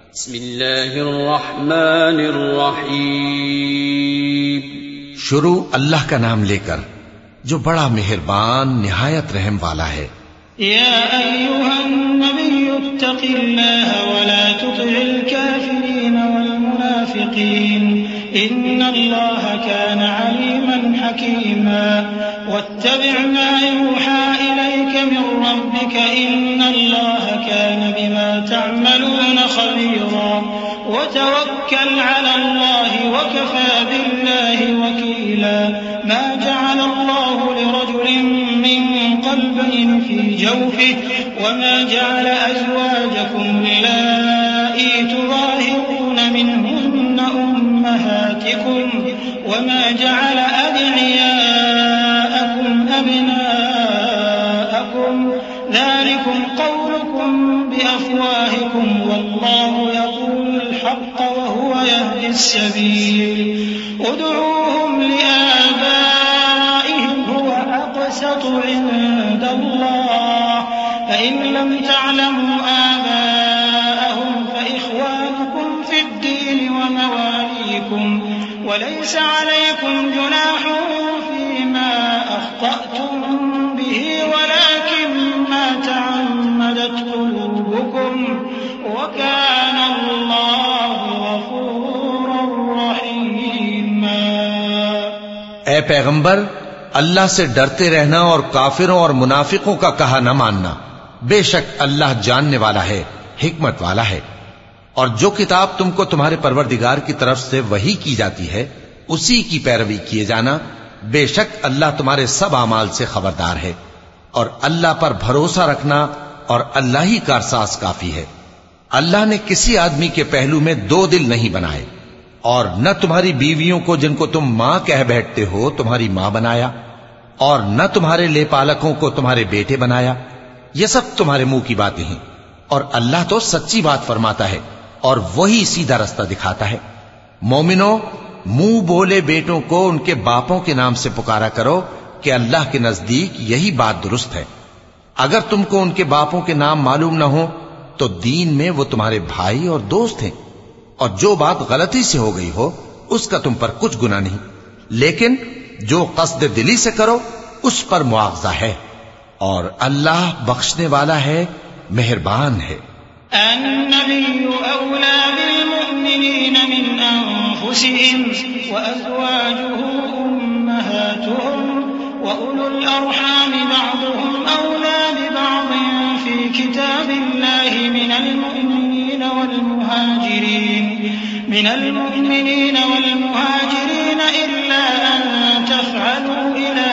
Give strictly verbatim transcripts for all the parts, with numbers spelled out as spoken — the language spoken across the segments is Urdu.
بسم اللہ الرحمن الرحیم. شروع اللہ کا نام لے کر جو بڑا مہربان نہایت رحم والا ہے. یا ایھا النبی اتق اللہ ولا تطع الکافرین والمنافقین ان اللہ كان علیما حکیما واتبع ما یوحى الیک من ربک ان اللہ كان بما تعملون خبیرا وتوکل علی اللہ وکفى باللہ وکیلا. ما جعل اللہ لرجل من قلبين في جوفه وما جعل أزواجكم اللائي تظاهرون منهن أمهاتكم وما جعل أدعياءكم أبناءكم ذلكم قولكم بأفواهكم والله يقول الحق وهو يهدي السبيل. ادعوهم لآبائهم هو أقسط عند الله فإن لم تعلموا آباءهم فإخوانكم في الدين ومواليكم وليس عليكم جناح فيما أخطأتم به ولكن ما تعمدت قلوبكم وكان الله غفورا رحيما. اے پیغمبر اللہ سے ڈرتے رہنا اور کافروں اور منافقوں کا کہا نہ ماننا. بے شک اللہ جاننے والا ہے، حکمت والا ہے. اور جو کتاب تم کو تمہارے پروردگار کی طرف سے وحی کی جاتی ہے اسی کی پیروی کیے جانا. بے شک اللہ تمہارے سب اعمال سے خبردار ہے. اور اللہ پر بھروسہ رکھنا اور اللہ ہی کارساز کافی ہے. اللہ نے کسی آدمی کے پہلو میں دو دل نہیں بنائے اور نہ تمہاری بیویوں کو جن کو تم ماں کہہ بیٹھتے ہو تمہاری ماں بنایا اور نہ تمہارے لے پالکوں کو تمہارے بیٹے بنایا. یہ سب تمہارے منہ کی باتیں ہیں اور اللہ تو سچی بات فرماتا ہے اور وہی سیدھا رستہ دکھاتا ہے. مومنو، منہ بولے بیٹوں کو ان کے باپوں کے نام سے پکارا کرو کہ اللہ کے نزدیک یہی بات درست ہے. اگر تم کو ان کے باپوں کے نام معلوم نہ ہو تو دین میں وہ تمہارے بھائی اور دوست ہیں اور جو بات غلطی سے ہو گئی ہو اس کا تم پر کچھ گناہ نہیں، لیکن جو قصد دلی سے کرو اس پر مواخذہ ہے اور اللہ بخشنے والا ہے، مہربان ہے. النبي أولى بالمؤمنين من أنفسهم وأزواجه أمهاتهم وأولو الأرحام بعضهم أولى ببعض في كتاب الله من المؤمنين والمهاجرين من المؤمنين والمهاجرين إلا أن تفعلوا إلى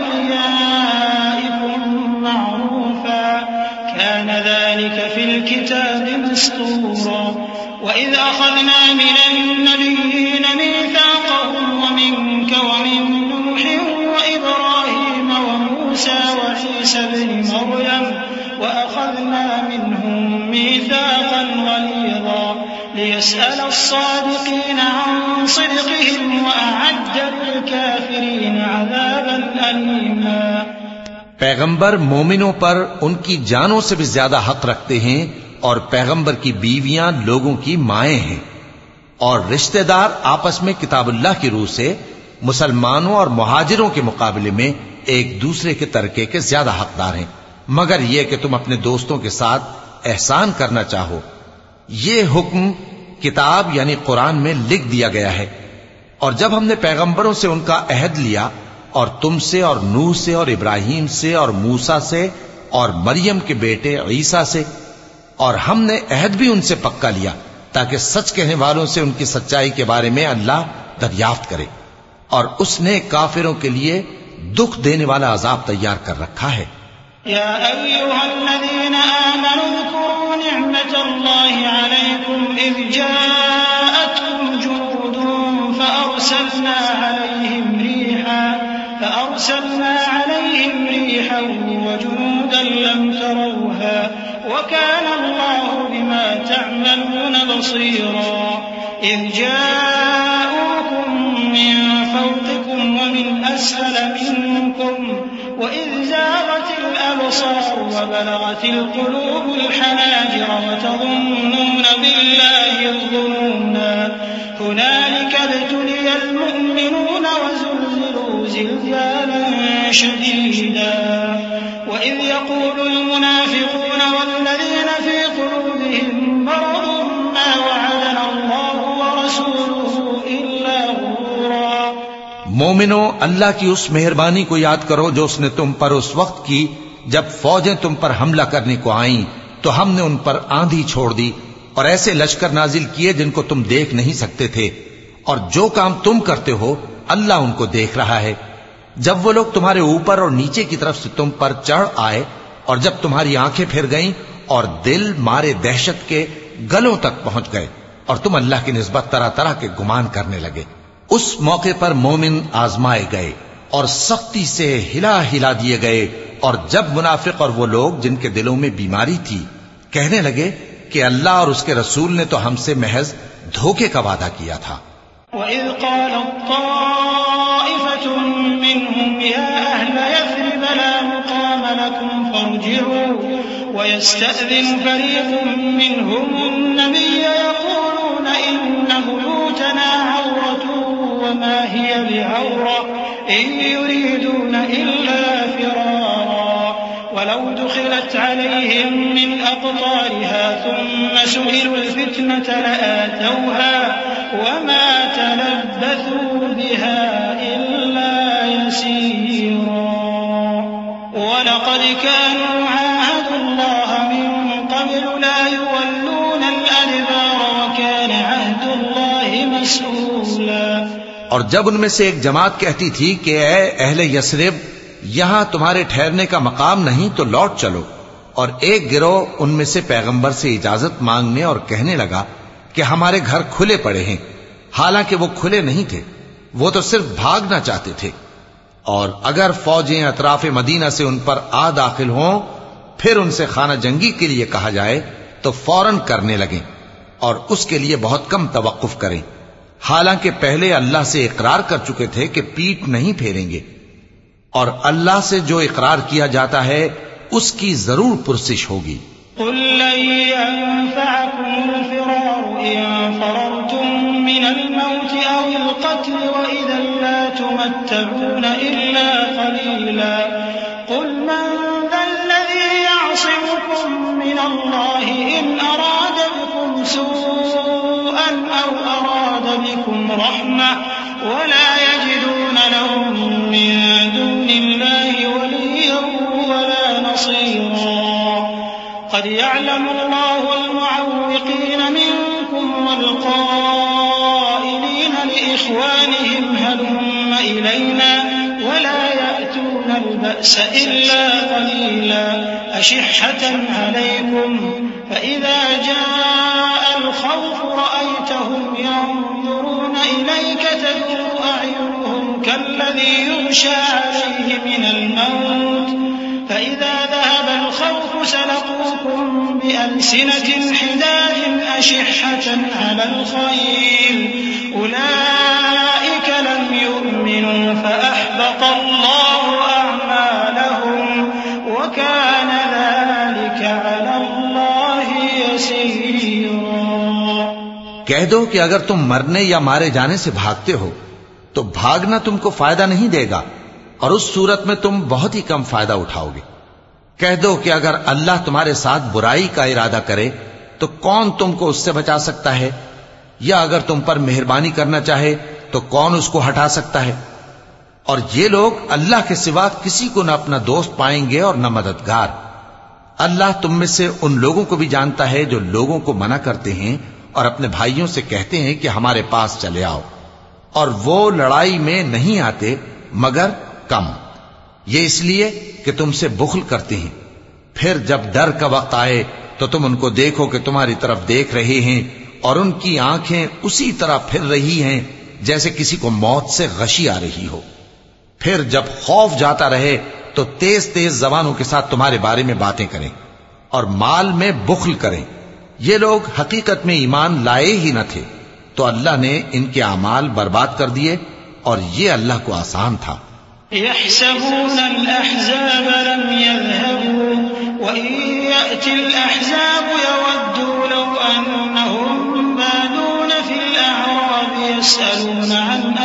أوليائكم معروفا كان ذلك في الكتاب مسطورا. وإذ أخذنا من النبيين ميثاقهم ومنك ومن نوح وإبراهيم وموسى وعيسى ابن مريم وأخذنا منهم ميثاقا غليظا ليسأل الصادقين عن صدقهم وأعد للكافرين عذابا أليما. پیغمبر مومنوں پر ان کی جانوں سے بھی زیادہ حق رکھتے ہیں اور پیغمبر کی بیویاں لوگوں کی مائیں ہیں اور رشتہ دار آپس میں کتاب اللہ کی روح سے مسلمانوں اور مہاجروں کے مقابلے میں ایک دوسرے کے ترکے کے زیادہ حقدار ہیں، مگر یہ کہ تم اپنے دوستوں کے ساتھ احسان کرنا چاہو. یہ حکم کتاب یعنی قرآن میں لکھ دیا گیا ہے. اور جب ہم نے پیغمبروں سے ان کا عہد لیا اور تم سے اور نوح سے اور ابراہیم سے اور موسیٰ سے اور مریم کے بیٹے عیسیٰ سے، اور ہم نے عہد بھی ان سے پکا لیا تاکہ سچ کہنے والوں سے ان کی سچائی کے بارے میں اللہ دریافت کرے. اور اس نے کافروں کے لیے دکھ دینے والا عذاب تیار کر رکھا ہے. يا أيها الذين آمنوا اذكروا نعمة الله عليكم إذ جاءتكم جنود فأرسلنا عليهم ريحا فأرسلنا عليهم ريحا وجنودا لم تروها وكان الله بما تعملون بصيرا. إذ جاءوكم من فوقكم ومن أسفل منكم وإذ زاغت الأبصار وبلغت القلوب الحناجر وتظنون بالله الظنونا هنالك ابتلي المؤمنون وزلزلوا زلزالا شديدا وإذ يقول المنافقون والذين في قلوبهم مرض ما وعدنا الله ورسوله إلا غرورا۔ مومنو، اللہ کی اس مہربانی کو یاد کرو جو اس نے تم پر اس وقت کی جب فوجیں تم پر حملہ کرنے کو آئیں تو ہم نے ان پر آندھی چھوڑ دی اور ایسے لشکر نازل کیے جن کو تم دیکھ نہیں سکتے تھے، اور جو کام تم کرتے ہو اللہ ان کو دیکھ رہا ہے۔ جب وہ لوگ تمہارے اوپر اور نیچے کی طرف سے تم پر چڑھ آئے اور جب تمہاری آنکھیں پھر گئیں اور دل مارے دہشت کے گلوں تک پہنچ گئے اور تم اللہ کی نسبت طرح طرح کے گمان کرنے لگے، اس موقع پر مومن آزمائے گئے اور سختی سے ہلا ہلا دیے گئے، اور جب منافق اور وہ لوگ جن کے دلوں میں بیماری تھی کہنے لگے کہ اللہ اور اس کے رسول نے تو ہم سے محض دھوکے کا وعدہ کیا تھا۔ وَإِذْ قَالَتْ طَائِفَةٌ مِّنْهُمْ يَا أَهْلَ يَثْرِبَ لَا مُقَامَ لَكُمْ فَارْجِعُوا وَيَسْتَأْذِنُ فَرِيقٌ مِّنْهُمُ النَّبِيَّ يَقُولُونَ إِنَّ بُيُوتَنَا عَوْرَةٌ وَمَا هِيَ بِعَوْرَةٍ إِن يُرِيدُونَ إِلَّا فِرَارًا وَلَوْ دُخِلَتْ عَلَيْهِم مِّنْ أَقْطَارِهَا ثُمَّ سُئِلُوا الْفِتْنَةَ لَآتَوْهَا وَمَا تَلَبَّثُوا بِهَا إِلَّا يَسِيرًا وَلَقَدْ كَانُوا عَاهَدُوا اللَّهَ مِن قَبْلُ لَا يُوَلُّونَ الْأَدْبَارَ وَكَانَ عَهْدُ اللَّهِ مَسْئُولًا۔ اور جب ان میں سے ایک جماعت کہتی تھی کہ اے اہل یثرب، یہاں تمہارے ٹھہرنے کا مقام نہیں تو لوٹ چلو، اور ایک گروہ ان میں سے پیغمبر سے اجازت مانگنے اور کہنے لگا کہ ہمارے گھر کھلے پڑے ہیں، حالانکہ وہ کھلے نہیں تھے، وہ تو صرف بھاگنا چاہتے تھے، اور اگر فوجیں اطراف مدینہ سے ان پر آ داخل ہوں پھر ان سے خانہ جنگی کے لیے کہا جائے تو فوراً کرنے لگیں اور اس کے لیے بہت کم توقف کریں، حالانکہ پہلے اللہ سے اقرار کر چکے تھے کہ پیٹ نہیں پھیریں گے، اور اللہ سے جو اقرار کیا جاتا ہے اس کی ضرور پرسش ہوگی۔ قل لن ينفعكم الفرار إن فررتم من الموت أو القتل وإذا لا تمتعون إلا قليلا قل من ذا الذي يعصمكم من الله إن أراد بكم سوءا أو أراد بكم رحمة ولا يجدون لهم من دون الله وليا ولا نصيرا قد يعلم الله المعوقين منكم والقائلين لإخوانهم هلم إلينا ولا يأتون البأس إلا قليلا أشحة عليكم فإذا جاء الخوف رأيتهم ينظرون إليك تدور أعينهم كالذي يغشى عليه من الموت فإذا ذهب الخوف سلقوكم بألسنة حداد أشحة على الخير أولئك لم يؤمنوا فأحبط الله أعمالهم وكان ذلك على الله يسيرا۔ کہہ دو کہ اگر تم مرنے یا مارے جانے سے بھاگتے ہو تو بھاگنا تم کو فائدہ نہیں دے گا، اور اس صورت میں تم بہت ہی کم فائدہ اٹھاؤ گے۔ کہہ دو کہ اگر اللہ تمہارے ساتھ برائی کا ارادہ کرے تو کون تم کو اس سے بچا سکتا ہے، یا اگر تم پر مہربانی کرنا چاہے تو کون اس کو ہٹا سکتا ہے؟ اور یہ لوگ اللہ کے سوا کسی کو نہ اپنا دوست پائیں گے اور نہ مددگار۔ اللہ تم میں سے ان لوگوں کو بھی جانتا ہے جو لوگوں کو منع کرتے ہیں اور اپنے بھائیوں سے کہتے ہیں کہ ہمارے پاس چلے آؤ، اور وہ لڑائی میں نہیں آتے مگر کم، یہ اس لیے کہ تم سے بخل کرتے ہیں۔ پھر جب ڈر کا وقت آئے تو تم ان کو دیکھو کہ تمہاری طرف دیکھ رہے ہیں اور ان کی آنکھیں اسی طرح پھر رہی ہیں جیسے کسی کو موت سے غشی آ رہی ہو۔ پھر جب خوف جاتا رہے تو تیز تیز زبانوں کے ساتھ تمہارے بارے میں باتیں کریں اور مال میں بخل کریں۔ یہ لوگ حقیقت میں ایمان لائے ہی نہ تھے، تو اللہ نے ان کے اعمال برباد کر دیے، اور یہ اللہ کو آسان تھا۔ يحسبون الأحزاب لم يذهبوا وإن يأتي الأحزاب يودوا لو أنهم ويسألون عن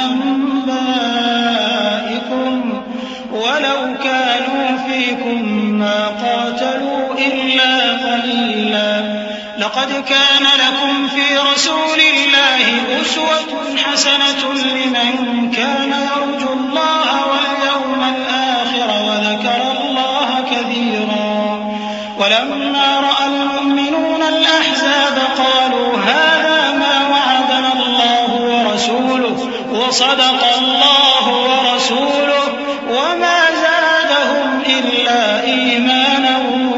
أنبائكم ولو كانوا فيكم ما قاتلوا إلا قليلا لقد كان لكم في رسول الله أسوة حسنة لمن كان يرجو الله واليوم الآخر وذكر الله كثيرا ولما رأى المؤمنون الأحزاب قالوا هذا ما وعدنا الله ورسوله وصدق الله ورسوله وما زادهم إلا إيمانا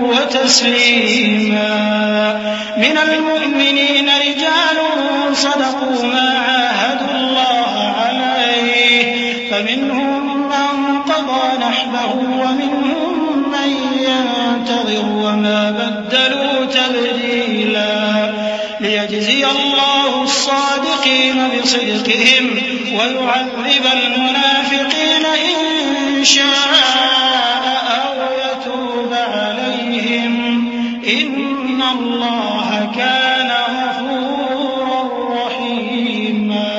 وتسليما من المؤمنين رجال صدقوا ما عاهدوا الله عليه فمنهم من قضى نحبه ومنهم من ينتظر وما بدلوا تبديلا ليجزي الله الصادقين بصدقهم ويعذب المنافقين إن شاء أو يتوب عليهم إن الله كان غفورا رحيما.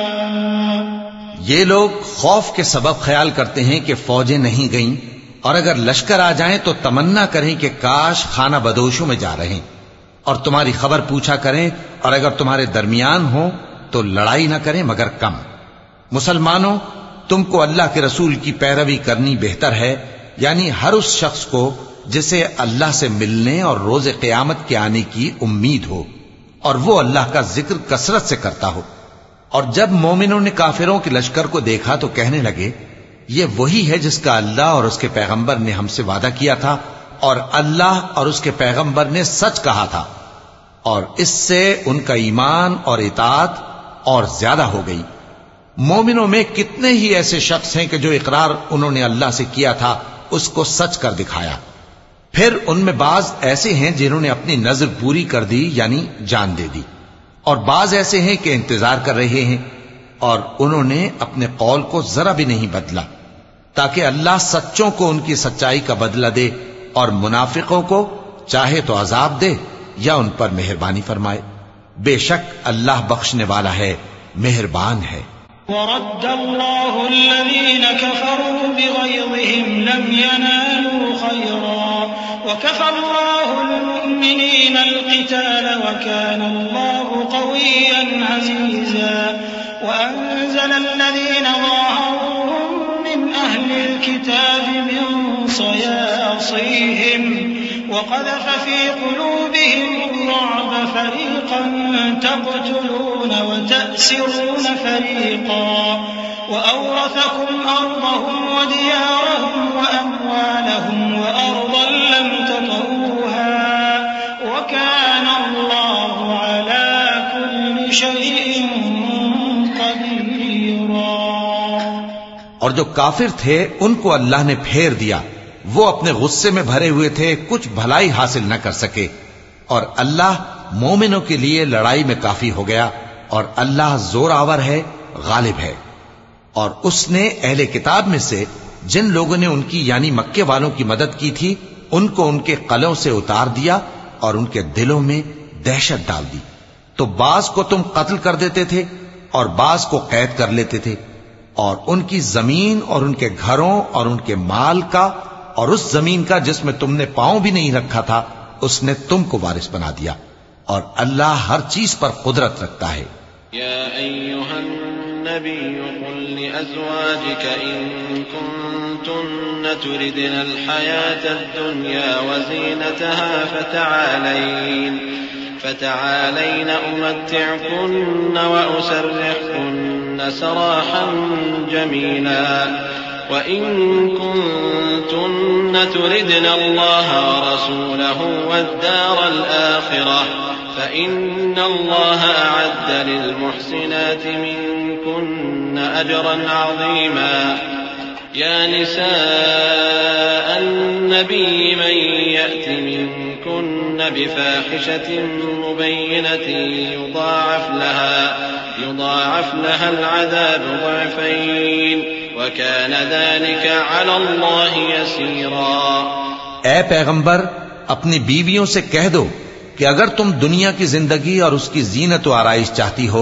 یہ لوگ خوف کے سبب خیال کرتے ہیں کہ فوجیں نہیں گئیں اور اگر لشکر آ جائیں تو تمنا کریں کہ کاش خانہ بدوشوں میں جا رہے اور تمہاری خبر پوچھا کریں اور اگر تمہارے درمیان ہوں تو لڑائی نہ کریں مگر کم. مسلمانوں تم کو اللہ کے رسول کی پیروی کرنی بہتر ہے، یعنی ہر اس شخص کو جسے اللہ سے ملنے اور روز قیامت کے آنے کی امید ہو اور وہ اللہ کا ذکر کثرت سے کرتا ہو. اور جب مومنوں نے کافروں کے لشکر کو دیکھا تو کہنے لگے یہ وہی ہے جس کا اللہ اور اس کے پیغمبر نے ہم سے وعدہ کیا تھا اور اللہ اور اس کے پیغمبر نے سچ کہا تھا، اور اس سے ان کا ایمان اور اطاعت اور زیادہ ہو گئی. مومنوں میں کتنے ہی ایسے شخص ہیں کہ جو اقرار انہوں نے اللہ سے کیا تھا اس کو سچ کر دکھایا. پھر ان میں بعض ایسے ہیں جنہوں نے اپنی نظر پوری کر دی یعنی جان دے دی، اور بعض ایسے ہیں کہ انتظار کر رہے ہیں اور انہوں نے اپنے قول کو ذرا بھی نہیں بدلا تاکہ اللہ سچوں کو ان کی سچائی کا بدلہ دے اور منافقوں کو چاہے تو عذاب دے یا ان پر مہربانی فرمائے. بے شک اللہ بخشنے والا ہے، مہربان ہے. ورد الله الذين كفروا بغيظهم لم ينالوا خيرا وكفى الله المؤمنين القتال وكان الله قويا عزيزا وأنزل الذين ظاهروهم من أهل الكتاب من صياصيهم وقذف في قلوبهم الرعب فريقا تقتلون وتأسرون فريقا وأورثكم أرضهم وديارهم وأموالهم وأرضا لم تطئوها وكان الله على كل شيء قديرا. اور جو کافر تھے ان کو اللہ نے پھیر دیا، وہ اپنے غصے میں بھرے ہوئے تھے، کچھ بھلائی حاصل نہ کر سکے، اور اللہ مومنوں کے لیے لڑائی میں کافی ہو گیا، اور اللہ زور آور ہے، غالب ہے. اور اس نے اہل کتاب میں سے جن لوگوں نے ان کی یعنی مکے والوں کی مدد کی تھی ان کو ان کے قلعوں سے اتار دیا اور ان کے دلوں میں دہشت ڈال دی. تو بعض کو تم قتل کر دیتے تھے اور بعض کو قید کر لیتے تھے، اور ان کی زمین اور ان کے گھروں اور ان کے مال کا اور اس زمین کا جس میں تم نے پاؤں بھی نہیں رکھا تھا اس نے تم کو وارث بنا دیا، اور اللہ ہر چیز پر قدرت رکھتا ہے. یا ایھا النبی قل لأزواجک ان کنتن تردن الحیاة الدنیا وزینتها فتعالین فتعالین امتعکن واسرحکن سراحا جمیلا وَإِن كُنتُنَّ تُرِدْنَ اللَّهَ وَرَسُولَهُ وَالدَّارَ الْآخِرَةَ فَإِنَّ اللَّهَ أَعَدَّ لِلْمُحْسِنَاتِ مِنكُنَّ أَجْرًا عَظِيمًا. يَا نِسَاءَ النَّبِيِّ مَن يَأْتِ مِنكُنَّ بِفَاحِشَةٍ مُبَيِّنَةٍ يُضَاعَفْ لَهَا يُضَاعَفْ لَهَا الْعَذَابُ ضِعْفَيْنِ وَكَانَ ذَلِكَ عَلَى اللَّهِ يَسِيرًا. اے پیغمبر اپنی بیویوں سے کہہ دو کہ اگر تم دنیا کی زندگی اور اس کی زینت و آرائش چاہتی ہو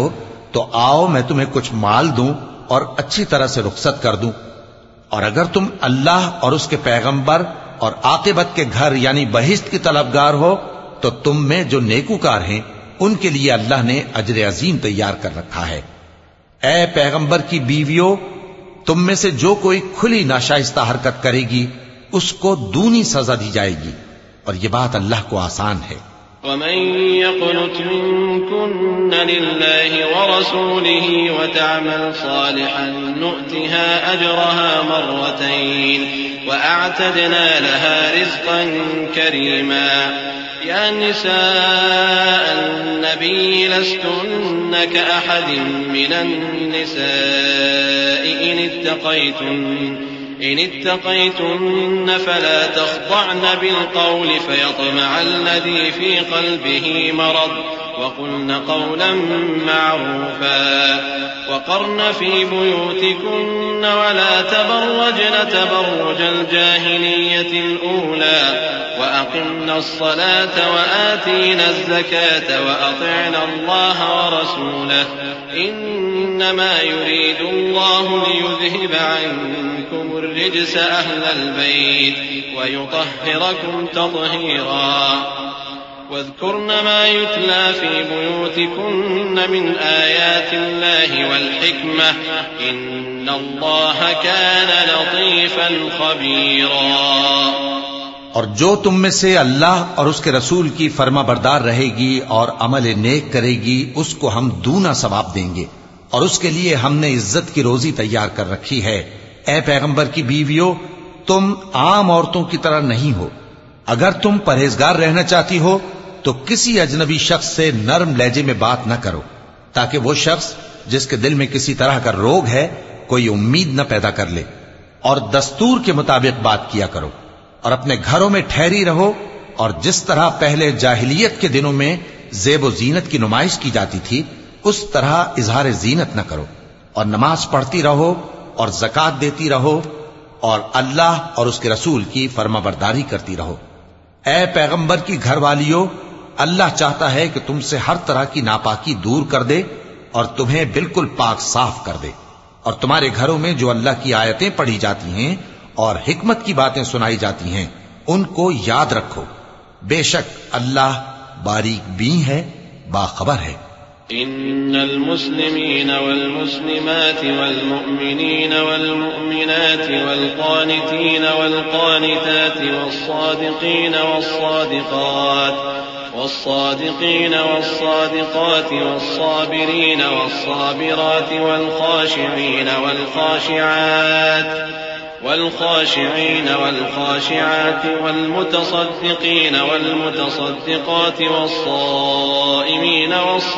تو آؤ میں تمہیں کچھ مال دوں اور اچھی طرح سے رخصت کر دوں، اور اگر تم اللہ اور اس کے پیغمبر اور عاقبت کے گھر یعنی بہشت کی طلبگار ہو تو تم میں جو نیکوکار ہیں ان کے لیے اللہ نے اجر عظیم تیار کر رکھا ہے۔ اے پیغمبر کی بیویوں، تم میں سے جو کوئی کھلی ناشائستہ حرکت کرے گی اس کو دونی سزا دی جائے گی، اور یہ بات اللہ کو آسان ہے۔ ومن يقنت منكن لله ورسوله وتعمل صالحا نؤتها أجرها مرتين وأعتدنا لها رزقا كريما يا نساء النبي لستن كأحد من النساء إن اتقيتن إن اتقيتن فلا تخضعن بالقول فيطمع الذي في قلبه مرض وقلن قولا معروفا وقرن في بيوتكن ولا تبرجن تبرج الجاهلية الأولى وأقمن الصلاة وآتينا الزكاة وأطعنا الله ورسوله إنما يريد الله ليذهب عنكم الرجس أهل البيت ويطهركم تطهيرا واذكرن ما يتلى في بيوتكن من آيات الله والحكمة إن الله كان لطيفا خبيرا۔ اور جو تم میں سے اللہ اور اس کے رسول کی فرما بردار رہے گی اور عمل نیک کرے گی اس کو ہم دونا ثواب دیں گے، اور اس کے لیے ہم نے عزت کی روزی تیار کر رکھی ہے۔ اے پیغمبر کی بیویوں، تم عام عورتوں کی طرح نہیں ہو۔ اگر تم پرہیزگار رہنا چاہتی ہو تو کسی اجنبی شخص سے نرم لہجے میں بات نہ کرو، تاکہ وہ شخص جس کے دل میں کسی طرح کا روگ ہے کوئی امید نہ پیدا کر لے، اور دستور کے مطابق بات کیا کرو، اور اپنے گھروں میں ٹھہری رہو، اور جس طرح پہلے جاہلیت کے دنوں میں زیب و زینت کی نمائش کی جاتی تھی اس طرح اظہار زینت نہ کرو، اور نماز پڑھتی رہو اور زکوٰۃ دیتی رہو، اور اللہ اور اس کے رسول کی فرما برداری کرتی رہو۔ اے پیغمبر کی گھر والیوں، اللہ چاہتا ہے کہ تم سے ہر طرح کی ناپاکی دور کر دے اور تمہیں بالکل پاک صاف کر دے، اور تمہارے گھروں میں جو اللہ کی آیتیں پڑھی جاتی ہیں اور حکمت کی باتیں سنائی جاتی ہیں ان کو یاد رکھو، بے شک اللہ باریک بین ہے، باخبر ہے۔ إن المسلمين والمسلمات والمؤمنين والمؤمنات والقانتين والقانتات والصادقين والصادقات والصادقين والصادقات والصابرين والصابرات والخاشعين والخاشعات والخاشعين والخاشعات والمتصدقين والمتصدقات والصائمين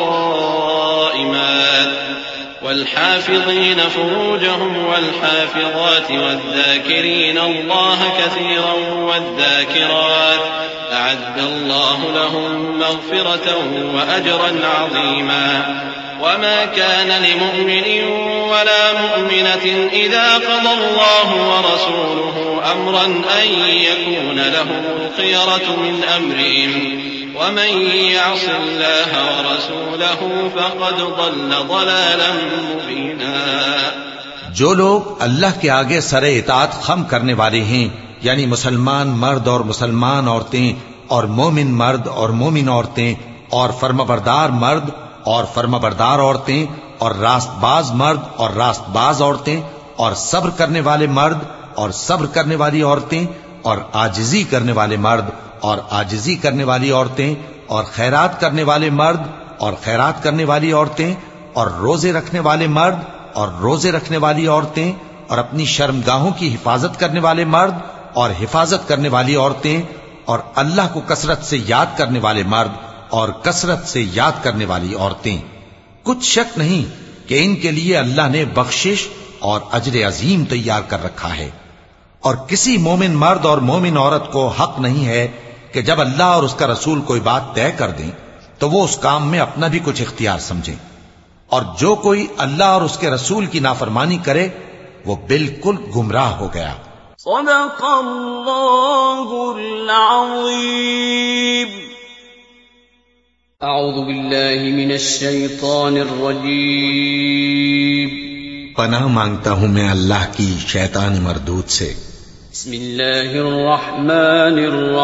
والصائمات والحافظين فروجهم والحافظات والذاكرين الله كثيرا والذاكرات أعد الله لهم مغفرة وأجرا عظيما وما كان لمؤمن ولا مؤمنة إذا قضى الله ورسوله أمرا أن يكون لهم الخيرة من أمرهم ومن يعص الله ورسوله فقد ضل ضلالا مبينا۔ جو لوگ اللہ کے آگے سر اطاعت خم کرنے والے ہیں، یعنی مسلمان مرد اور مسلمان عورتیں اور مومن مرد اور مومن عورتیں اور فرمانبردار مرد اور فرمانبردار عورتیں اور راست باز مرد اور راست باز عورتیں اور صبر کرنے والے مرد اور صبر کرنے والی عورتیں اور عاجزی کرنے والے مرد اور عاجزی کرنے والی عورتیں اور خیرات کرنے والے مرد اور خیرات کرنے والی عورتیں اور روزے رکھنے والے مرد اور روزے رکھنے والی عورتیں اور اپنی شرمگاہوں کی حفاظت کرنے والے مرد اور حفاظت کرنے والی عورتیں اور اللہ کو کثرت سے یاد کرنے والے مرد اور کثرت سے یاد کرنے والی عورتیں۔ کچھ شک نہیں کہ ان کے لیے اللہ نے بخشش اور اجر عظیم تیار کر رکھا ہے۔ اور کسی مومن مرد اور مومن عورت کو حق نہیں ہے کہ جب اللہ اور اس کا رسول کوئی بات طے کر دیں تو وہ اس کام میں اپنا بھی کچھ اختیار سمجھیں، اور جو کوئی اللہ اور اس کے رسول کی نافرمانی کرے وہ بالکل گمراہ ہو گیا۔ صدق اللہ العظیم۔ اعوذ باللہ من الشیطان الرجیم پناہ مانگتا ہوں میں اللہ کی شیطان مردود سے. بسم اللہ الرحمن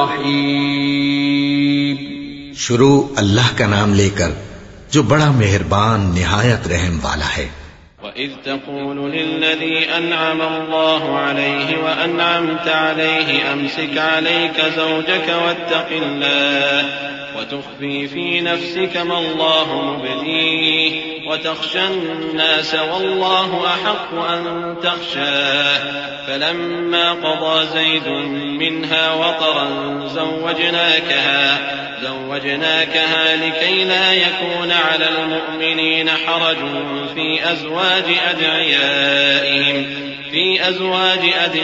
الرحیم شروع اللہ کا نام لے کر جو بڑا مہربان نہایت رحم والا ہے. وَإِذْ تَقُولُ لِلَّذِي أَنْعَمَ اللَّهُ عَلَيْهِ وَأَنْعَمْتَ عَلَيْهِ أَمْسِكْ عَلَيْكَ زَوْجَكَ وَاتَّقِ اللَّهَ وتخفي في نفسك ما الله مبديه وتخشى الناس والله أحق أن تخشاه فلما قضى زيد منها وطرا زوجناكها زوجناكها لكي لا يكون على المؤمنين حرج في أزواج أدعيائهم في أزواج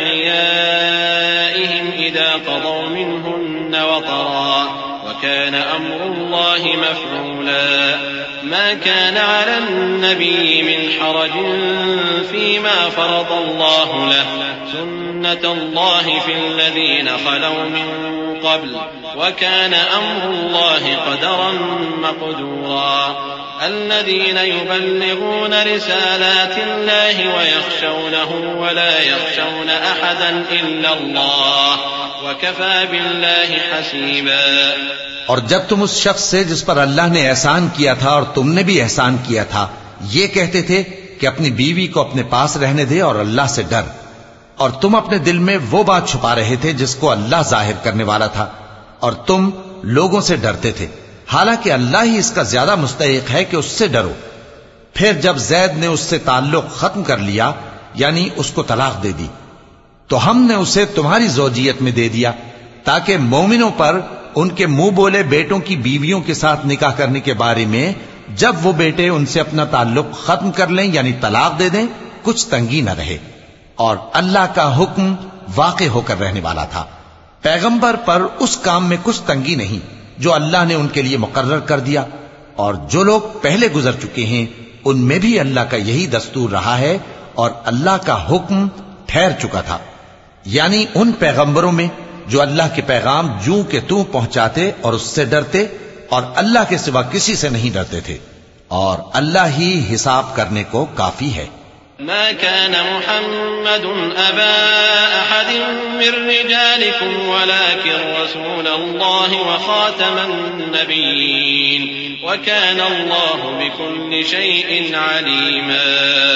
أدعيائهم إذا قضوا منهن وطرا وكان أمر الله مفعولا. ما كان على النبي من حرج فيما فرض الله له سنة الله في الذين خلوا من قبل وكان أمر الله قدرا مقدورا. الذين يبلغون رسالات الله ويخشونه ولا يخشون أحدا إلا الله وكفى بالله حسيبا. اور جب تم اس شخص سے جس پر اللہ نے احسان کیا تھا اور تم نے بھی احسان کیا تھا یہ کہتے تھے کہ اپنی بیوی کو اپنے پاس رہنے دے اور اللہ سے ڈر، اور تم اپنے دل میں وہ بات چھپا رہے تھے جس کو اللہ ظاہر کرنے والا تھا اور تم لوگوں سے ڈرتے تھے، حالانکہ اللہ ہی اس کا زیادہ مستحق ہے کہ اس سے ڈرو. پھر جب زید نے اس سے تعلق ختم کر لیا یعنی اس کو طلاق دے دی تو ہم نے اسے تمہاری زوجیت میں دے دیا تاکہ مومنوں پر ان کے منہ بولے بیٹوں کی بیویوں کے ساتھ نکاح کرنے کے بارے میں جب وہ بیٹے ان سے اپنا تعلق ختم کر لیں یعنی طلاق دے دیں کچھ تنگی نہ رہے. اور اللہ کا حکم واقع ہو کر رہنے والا تھا. پیغمبر پر اس کام میں کچھ تنگی نہیں جو اللہ نے ان کے لیے مقرر کر دیا، اور جو لوگ پہلے گزر چکے ہیں ان میں بھی اللہ کا یہی دستور رہا ہے اور اللہ کا حکم ٹھہر چکا تھا. یعنی ان پیغمبروں میں جو اللہ کے پیغام جوں کہ توں پہنچاتے اور اس سے ڈرتے اور اللہ کے سوا کسی سے نہیں ڈرتے تھے، اور اللہ ہی حساب کرنے کو کافی ہے. ما كان محمد أبا أحد من رجالكم ولكن رسول الله وخاتم النبيين وكان الله بكل شيء عليما.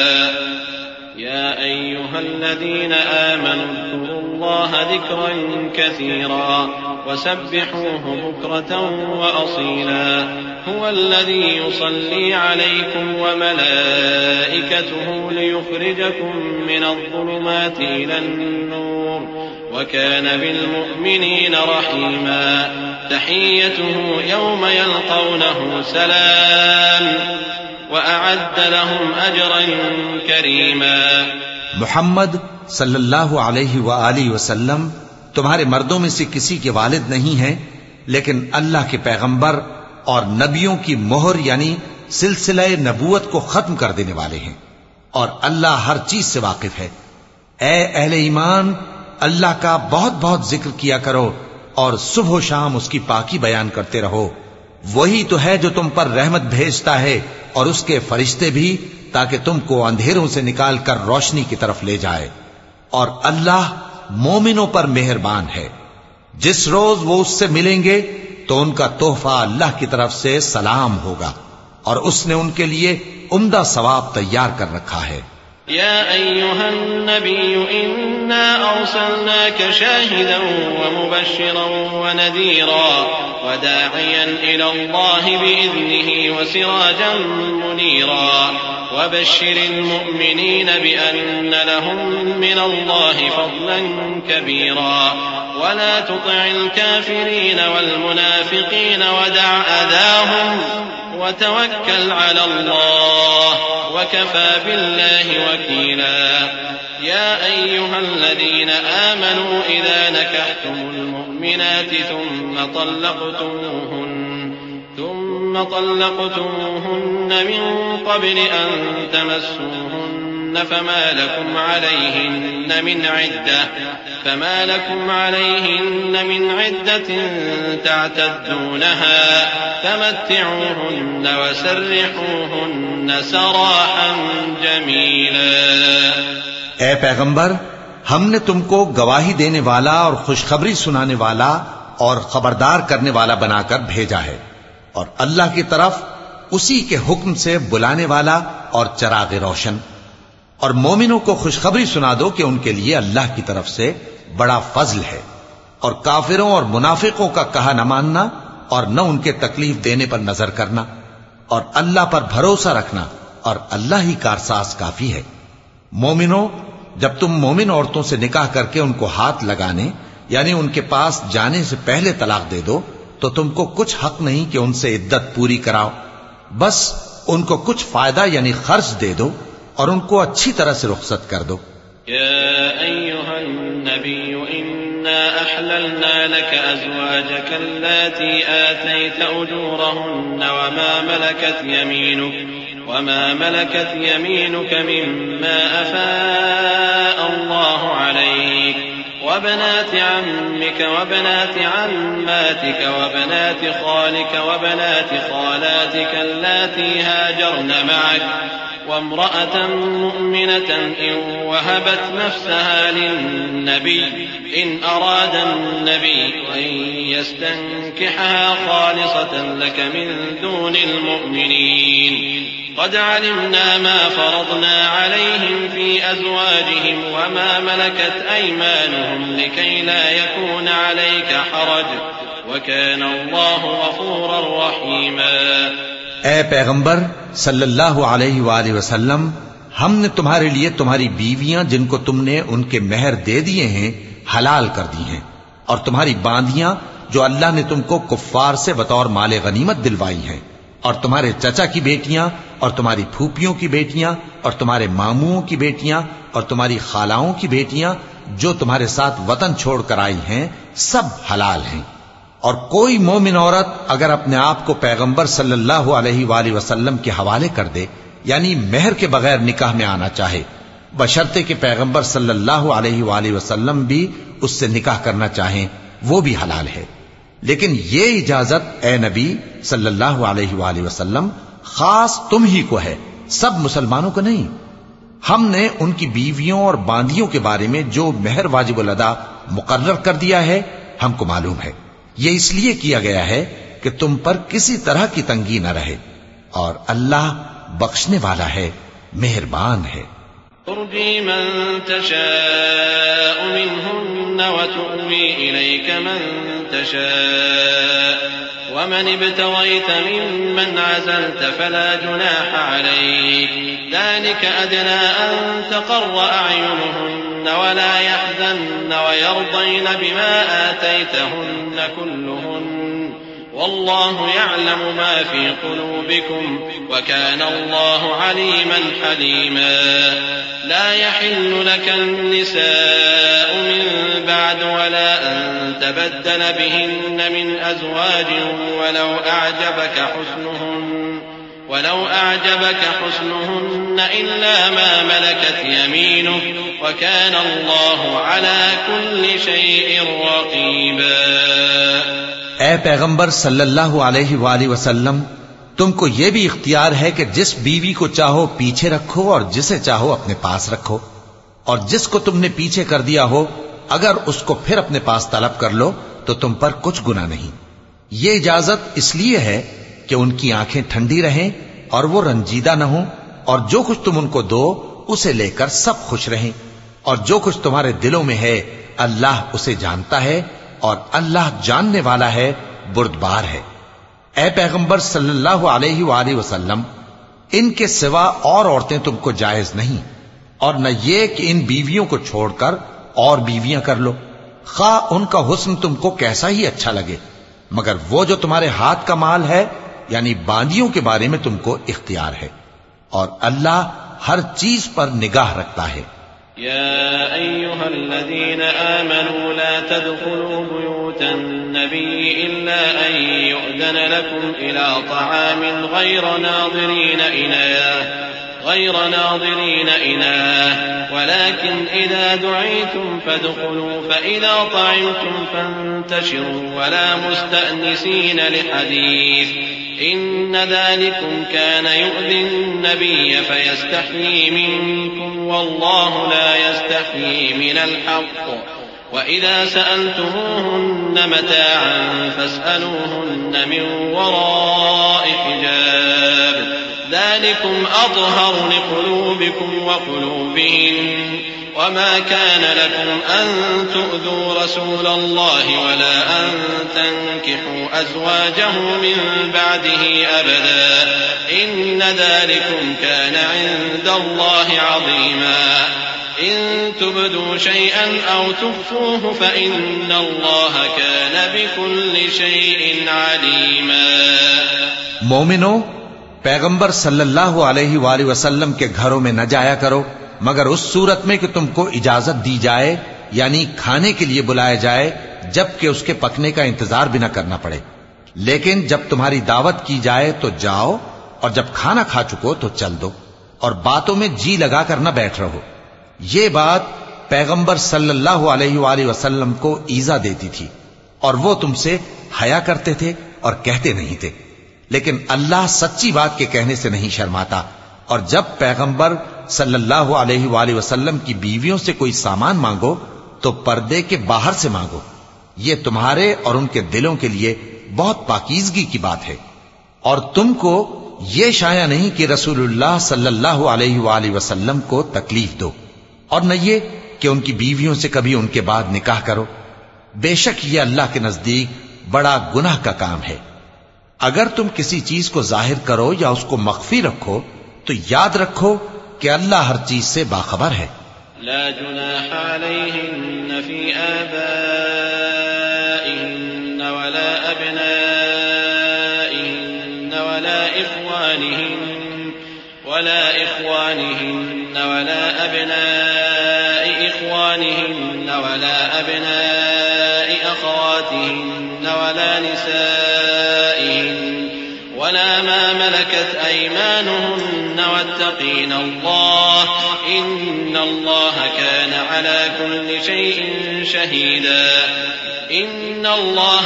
يا أيها الذين آمنوا اذكروا الله ذكرا كثيرا وسبحوه بكرة وأصيلا. هو الذي يصلي عليكم وملائكته ليخرجكم من الظلمات إلى النور وكان بالمؤمنين رحيما. تحيته يوم يلقونه سلام وأعد لهم أجرا كريما. محمد صلی اللہ علیہ وآلہ وسلم تمہارے مردوں میں سے کسی کے والد نہیں ہیں، لیکن اللہ کے پیغمبر اور نبیوں کی مہر یعنی سلسلہ نبوت کو ختم کر دینے والے ہیں، اور اللہ ہر چیز سے واقف ہے. اے اہل ایمان، اللہ کا بہت بہت ذکر کیا کرو اور صبح و شام اس کی پاکی بیان کرتے رہو. وہی تو ہے جو تم پر رحمت بھیجتا ہے اور اس کے فرشتے بھی، تاکہ تم کو اندھیروں سے نکال کر روشنی کی طرف لے جائے. اور اللہ مومنوں پر مہربان ہے. جس روز وہ اس سے ملیں گے تو ان کا تحفہ اللہ کی طرف سے سلام ہوگا، اور اس نے ان کے لیے عمدہ ثواب تیار کر رکھا ہے. يا أيها النبي إنا أرسلناك شاهدا ومبشرا ونذيرا وداعيا إلى الله بإذنه وسراجا منيرا وبشر المؤمنين بأن لهم من الله فضلا كبيرا ولا تطع الكافرين والمنافقين ودع أذاهم وتوكل على الله وكفى بالله وكيلا. يا أيها الذين آمنوا إذا نكحتم المؤمنات ثم طلقتموهن ثم طلقتموهن من قبل أن تمسوهن فما لكم عليهن من عدة فما لكم عليهن من عدة تعتدونها فمتعوهن وسرحوهن سراحا جميلا۔ اے پیغمبر، ہم نے تم کو گواہی دینے والا اور خوشخبری سنانے والا اور خبردار کرنے والا بنا کر بھیجا ہے، اور اللہ کی طرف اسی کے حکم سے بلانے والا اور چراغ روشن۔ اور مومنوں کو خوشخبری سنا دو کہ ان کے لیے اللہ کی طرف سے بڑا فضل ہے، اور کافروں اور منافقوں کا کہا نہ ماننا اور نہ ان کے تکلیف دینے پر نظر کرنا، اور اللہ پر بھروسہ رکھنا، اور اللہ ہی کارساز کافی ہے۔ مومنوں، جب تم مومن عورتوں سے نکاح کر کے ان کو ہاتھ لگانے یعنی ان کے پاس جانے سے پہلے طلاق دے دو تو تم کو کچھ حق نہیں کہ ان سے عدت پوری کراؤ، بس ان کو کچھ فائدہ یعنی خرچ دے دو اور ان کو اچھی طرح سے رخصت کر دو۔ يا أيها النبي إنا أحللنا لك أزواجك اللاتي آتيت أجورهن وما ملكت يمينك وما ملكت يمينك مما أفاء الله عليك وبنات عمك وبنات عماتك وبنات خالك وبنات خالاتك اللاتي هاجرن معك وامرأة مؤمنة إن وهبت نفسها للنبي إن أراد النبي أن يستنكحها خالصة لك من دون المؤمنين قد علمنا ما فرضنا عليهم في أزواجهم وما ملكت أيمانهم لكي لا يكون عليك حرج وكان الله غفورا رحيما۔ اے پیغمبر صلی اللہ علیہ وآلہ وسلم، ہم نے تمہارے لیے تمہاری بیویاں جن کو تم نے ان کے مہر دے دیے ہیں حلال کر دی ہیں، اور تمہاری باندیاں جو اللہ نے تم کو کفار سے بطور مال غنیمت دلوائی ہیں، اور تمہارے چچا کی بیٹیاں اور تمہاری پھوپھیوں کی بیٹیاں اور تمہارے ماموں کی بیٹیاں اور تمہاری خالاؤں کی بیٹیاں جو تمہارے ساتھ وطن چھوڑ کر آئی ہیں، سب حلال ہیں۔ اور کوئی مومن عورت اگر اپنے آپ کو پیغمبر صلی اللہ علیہ وآلہ وسلم کے حوالے کر دے یعنی مہر کے بغیر نکاح میں آنا چاہے، بشرطے کہ پیغمبر صلی اللہ علیہ وآلہ وسلم بھی اس سے نکاح کرنا چاہیں، وہ بھی حلال ہے۔ لیکن یہ اجازت اے نبی صلی اللہ علیہ وآلہ وسلم خاص تم ہی کو ہے، سب مسلمانوں کو نہیں۔ ہم نے ان کی بیویوں اور باندیوں کے بارے میں جو مہر واجب الادا مقرر کر دیا ہے ہم کو معلوم ہے، یہ اس لیے کیا گیا ہے کہ تم پر کسی طرح کی تنگی نہ رہے، اور اللہ بخشنے والا ہے، مہربان ہے۔ ترجي من تشاء منهن وتؤوي إليك من تشاء ومن ابتغيت ممن عزلت فلا جناح عليك ذلك أدنى أن تقر أعينهن ولا يحزن ويرضين بما آتيتهن كلهن والله يعلم ما في قلوبكم وكان الله عليما حليما لا يحل لك النساء من بعد ولا أن تبدل بهن من أزواج ولو أعجبك حسنهن ولو أعجبك حسنهن إلا ما ملكت يمينك وكان الله على كل شيء رقيبا۔ اے پیغمبر صلی اللہ علیہ وآلہ وسلم، تم کو یہ بھی اختیار ہے کہ جس بیوی کو چاہو پیچھے رکھو اور جسے چاہو اپنے پاس رکھو، اور جس کو تم نے پیچھے کر دیا ہو اگر اس کو پھر اپنے پاس طلب کر لو تو تم پر کچھ گناہ نہیں۔ یہ اجازت اس لیے ہے کہ ان کی آنکھیں ٹھنڈی رہیں اور وہ رنجیدہ نہ ہوں، اور جو کچھ تم ان کو دو اسے لے کر سب خوش رہیں، اور جو کچھ تمہارے دلوں میں ہے اللہ اسے جانتا ہے، اور اللہ جاننے والا ہے، بردبار ہے۔ اے پیغمبر صلی اللہ علیہ وآلہ وسلم، ان کے سوا اور عورتیں تم کو جائز نہیں، اور نہ یہ کہ ان بیویوں کو چھوڑ کر اور بیویاں کر لو، خواہ ان کا حسن تم کو کیسا ہی اچھا لگے، مگر وہ جو تمہارے ہاتھ کا مال ہے یعنی باندیوں کے بارے میں تم کو اختیار ہے، اور اللہ ہر چیز پر نگاہ رکھتا ہے۔ يا أيها الذين آمنوا لا تدخلوا بيوت النبي إلا أن يؤذن لكم إلى طعام غير ناظرين إناه غير ناظرين إناه ولكن إذا دعيتم فادخلوا فإذا طعمتم فانتشروا ولا مستأنسين لحديث إن ذلكم كان يؤذي النبي فيستحيي منكم والله لا يستحيي من الحق وإذا سألتموهن متاعا فاسألوهن من وراء حجاب ذلكم أطهر لقلوبكم وقلوبهن وما كان لكم أن تؤذوا رسول الله ولا أن تنكحوا أزواجه من بعده أبدا إن ذلكم كان عند الله عظيما إن تبدوا شيئا أو تخفوه فإن الله كان بكل شيء عليما. مومنو، پیغمبر صلی اللہ علیہ وآلہ وسلم کے گھروں میں نہ جایا کرو مگر اس صورت میں کہ تم کو اجازت دی جائے، یعنی کھانے کے لیے بلایا جائے جبکہ اس کے پکنے کا انتظار بھی نہ کرنا پڑے. لیکن جب تمہاری دعوت کی جائے تو جاؤ، اور جب کھانا کھا چکو تو چل دو، اور باتوں میں جی لگا کر نہ بیٹھ رہو. یہ بات پیغمبر صلی اللہ علیہ وآلہ وسلم کو ایذا دیتی تھی، اور وہ تم سے حیا کرتے تھے اور کہتے نہیں تھے. لیکن اللہ سچی بات کے کہنے سے نہیں شرماتا، اور جب پیغمبر صلی اللہ علیہ وآلہ وسلم کی بیویوں سے کوئی سامان مانگو تو پردے کے باہر سے مانگو. یہ تمہارے اور ان کے دلوں کے لیے بہت پاکیزگی کی بات ہے. اور تم کو یہ شایع نہیں کہ رسول اللہ صلی اللہ علیہ وآلہ وسلم کو تکلیف دو، اور نہ یہ کہ ان کی بیویوں سے کبھی ان کے بعد نکاح کرو. بے شک یہ اللہ کے نزدیک بڑا گناہ کا کام ہے. اگر تم کسی چیز کو ظاہر کرو یا اس کو مخفی رکھو تو یاد رکھو کہ اللہ ہر چیز سے باخبر ہے. لا جناح عليهن في آبائهن ولا أبنائهن ولا إخوانهن ولا إخوانهن ولا أبناء إخوانهن ولا أبناء أخواتهن ولا نسائهن ولا ما ملكت أيمانهن واتقين الله إن الله كان على كل شيء شهيدا. إن الله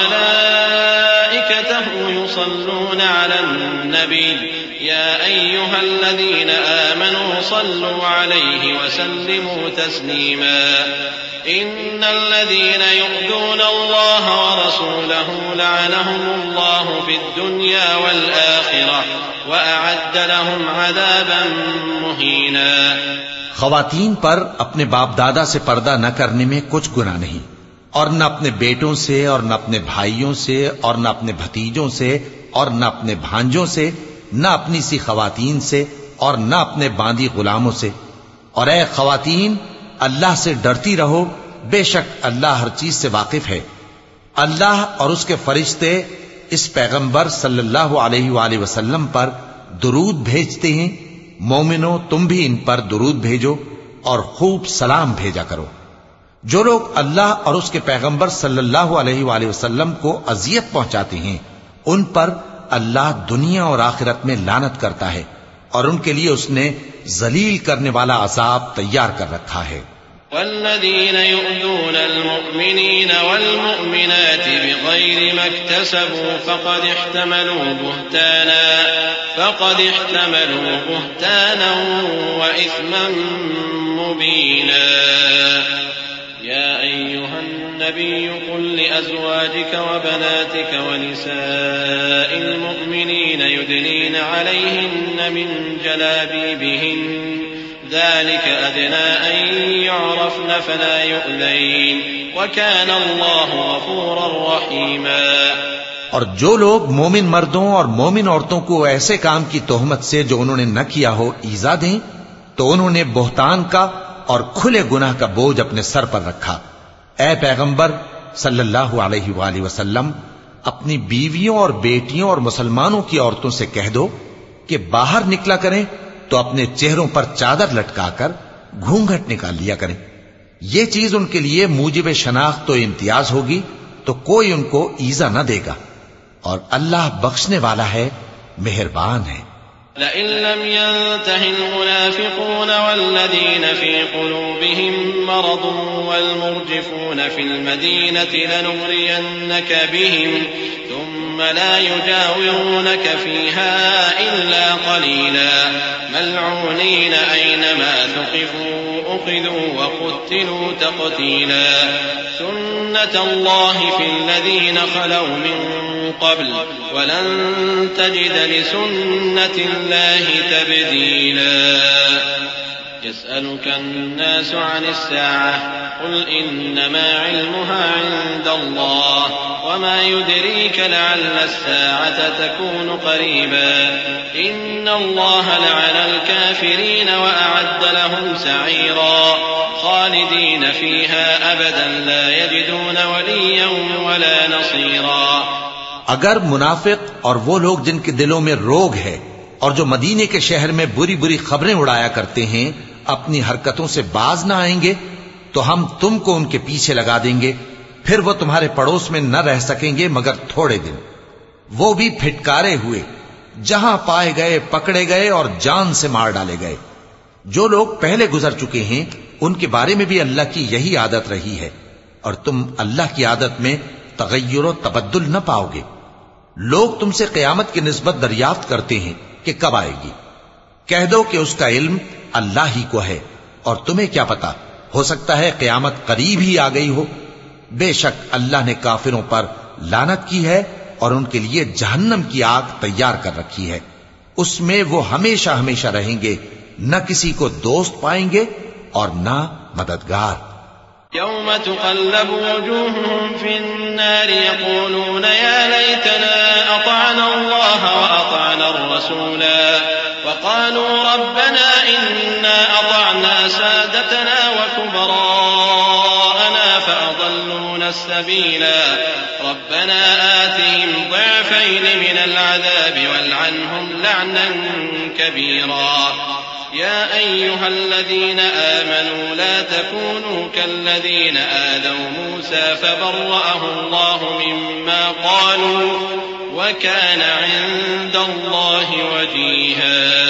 وملائكته يصلون على النبي يا أيها الذين آمنوا صلوا عليه وسلموا تسليما. إن الذين يؤذون الله ورسوله لعنهم الله في الدنيا والآخرة وأعد لهم عذابا مهينا. خواتین پر اپنے باپ دادا سے پردہ نہ کرنے میں کچھ گناہ نہیں، اور نہ اپنے بیٹوں سے اور نہ اپنے بھائیوں سے اور نہ اپنے بھتیجوں سے اور نہ اپنے بھانجوں سے، نہ اپنی سی خواتین سے اور نہ اپنے باندی غلاموں سے. اور اے خواتین، اللہ سے ڈرتی رہو، بے شک اللہ ہر چیز سے واقف ہے. اللہ اور اس کے فرشتے اس پیغمبر صلی اللہ علیہ وآلہ وسلم پر درود بھیجتے ہیں. مومنو، تم بھی ان پر درود بھیجو اور خوب سلام بھیجا کرو. جو لوگ اللہ اور اس کے پیغمبر صلی اللہ علیہ وآلہ وسلم کو اذیت پہنچاتے ہیں ان پر اللہ دنیا اور آخرت میں لعنت کرتا ہے، اور ان کے لیے اس نے ذلیل کرنے والا عذاب تیار کر رکھا ہے. والذين يؤذون المؤمنين والمؤمنات بغير ما اكتسبوا فقد احتملوا بهتانا فقد احتملوا بهتانا وإثما مبينا. يا أيها النبي قل لأزواجك وبناتك ونساء المؤمنين يدنين عليهن من جلابيبهن ذلك أدنى أن يعرفن فلا يؤذين وكان الله غفورا رحيما. اور جو لوگ مومن مردوں اور مومن عورتوں کو ایسے کام کی تہمت سے جو انہوں نے نہ کیا ہو ایذا دیں تو انہوں نے بہتان کا اور کھلے گناہ کا بوجھ اپنے سر پر رکھا. اے پیغمبر صلی اللہ علیہ وآلہ وسلم، اپنی بیویوں اور بیٹیوں اور مسلمانوں کی عورتوں سے کہہ دو کہ باہر نکلا کریں تو اپنے چہروں پر چادر لٹکا کر گھونگھٹ نکال لیا کریں. یہ چیز ان کے لیے موجب شناخت و امتیاز ہوگی تو کوئی ان کو ایذا نہ دے گا، اور اللہ بخشنے والا ہے، مہربان ہے. لئن لم ينته المنافقون والذين في قلوبهم مرض والمرجفون في المدينة لنغرينك بهم ثم لا يجاورونك فيها إلا قليلا ملعونين أينما ثقفوا أخذوا وقتلوا تقتيلا سنة الله في الذين خلوا من قبل ولن تجد لسنة الله تبديلا يسألك الناس عن الساعة قل إنما علمها عند الله وما يدريك لعل الساعة تكون قريبا إن الله لعن الكافرين وأعد لهم سعيرا خالدين فيها أبدا لا يجدون وليا ولا نصيرا. اگر منافق اور وہ لوگ جن کے دلوں میں روگ ہے اور جو مدینے کے شہر میں بری بری خبریں اڑایا کرتے ہیں اپنی حرکتوں سے باز نہ آئیں گے تو ہم تم کو ان کے پیچھے لگا دیں گے، پھر وہ تمہارے پڑوس میں نہ رہ سکیں گے مگر تھوڑے دن، وہ بھی پھٹکارے ہوئے، جہاں پائے گئے پکڑے گئے اور جان سے مار ڈالے گئے. جو لوگ پہلے گزر چکے ہیں ان کے بارے میں بھی اللہ کی یہی عادت رہی ہے، اور تم اللہ کی عادت میں تغیر و تبدل نہ پاؤ گے. لوگ تم سے قیامت کی نسبت دریافت کرتے ہیں کہ کب آئے گی. کہہ دو کہ اس کا علم اللہ ہی کو ہے، اور تمہیں کیا پتا، ہو سکتا ہے قیامت قریب ہی آ گئی ہو. بے شک اللہ نے کافروں پر لعنت کی ہے اور ان کے لیے جہنم کی آگ تیار کر رکھی ہے، اس میں وہ ہمیشہ ہمیشہ رہیں گے، نہ کسی کو دوست پائیں گے اور نہ مددگار. يوم تقلب وجوههم في النار يقولون يا ليتنا أطعنا الله وأطعنا الرسولا وقالوا ربنا إنا أطعنا سادتنا وكبراءنا فأضلونا السبيلا ربنا آتهم ضعفين من العذاب والعنهم لعنا كبيرا. يا أيها الذين آمنوا لا تكونوا كالذين آذوا موسى فبرأه الله مما قالوا وكان عند الله وجيها.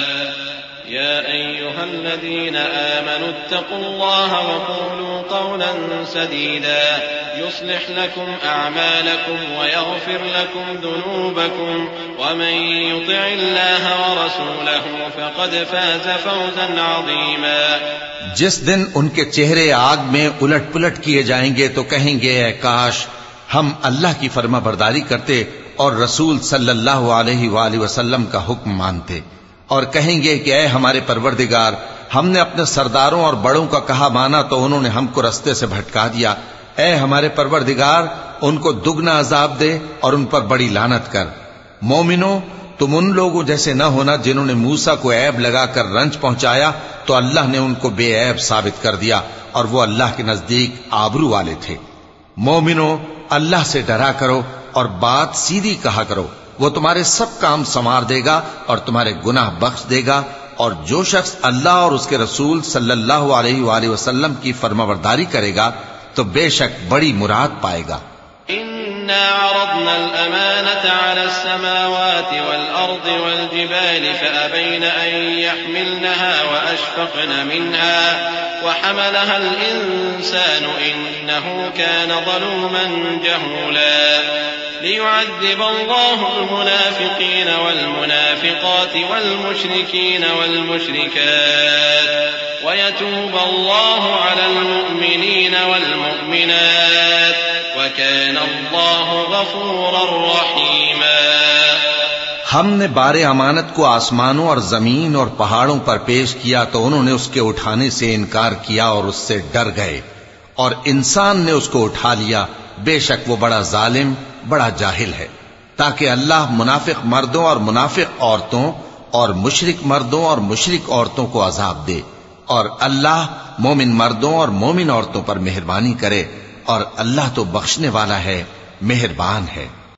يا أيها الذين آمنوا اتقوا الله وقولوا قولا سديدا يصلح لكم أعمالكم ويغفر لكم ذنوبكم ومن يطع الله ورسوله فقد فاز فوزا عظيما. جس دن ان کے چہرے آگ میں الٹ پلٹ کیے جائیں گے تو کہیں گے اے کاش ہم اللہ کی فرما برداری کرتے اور رسول صلی اللہ علیہ وآلہ وسلم کا حکم مانتے، اور کہیں گے کہ اے ہمارے پروردگار ہم نے اپنے سرداروں اور بڑوں کا کہا مانا تو انہوں نے ہم کو رستے سے بھٹکا دیا. اے ہمارے پروردگار ان کو دگنا عذاب دے اور ان پر بڑی لعنت کر. مومنوں تم ان لوگوں جیسے نہ ہونا جنہوں نے موسیٰ کو عیب لگا کر رنج پہنچایا تو اللہ نے ان کو بے عیب ثابت کر دیا اور وہ اللہ کے نزدیک آبرو والے تھے. مومنوں اللہ سے ڈرا کرو اور بات سیدھی کہا کرو، وہ تمہارے سب کام سنوار دے گا اور تمہارے گناہ بخش دے گا. اور جو شخص اللہ اور اس کے رسول صلی اللہ علیہ وآلہ وسلم کی فرمانبرداری کرے گا تو بے شک بڑی مراد پائے گا. إنا عرضنا الأمانة على السماوات والأرض والجبال فأبين أن يحملنها وأشفقن منها وحملها الإنسان إنه كان ظلوما جهولا. ليعذب الله المنافقين والمنافقات والمشركين والمشركات ويتوب الله على المؤمنين والمؤمنات وكان الله غفورا رحيما. ہم نے بار امانت کو آسمانوں اور زمین اور پہاڑوں پر پیش کیا تو انہوں نے اس کے اٹھانے سے انکار کیا اور اس سے ڈر گئے، اور انسان نے اس کو اٹھا لیا. بے شک وہ بڑا ظالم بڑا جاہل ہے. تاکہ اللہ منافق مردوں اور منافق عورتوں اور مشرک مردوں اور مشرک عورتوں کو عذاب دے، اور اللہ مومن مردوں اور مومن عورتوں پر مہربانی کرے، اور اللہ تو بخشنے والا ہے، مہربان ہے.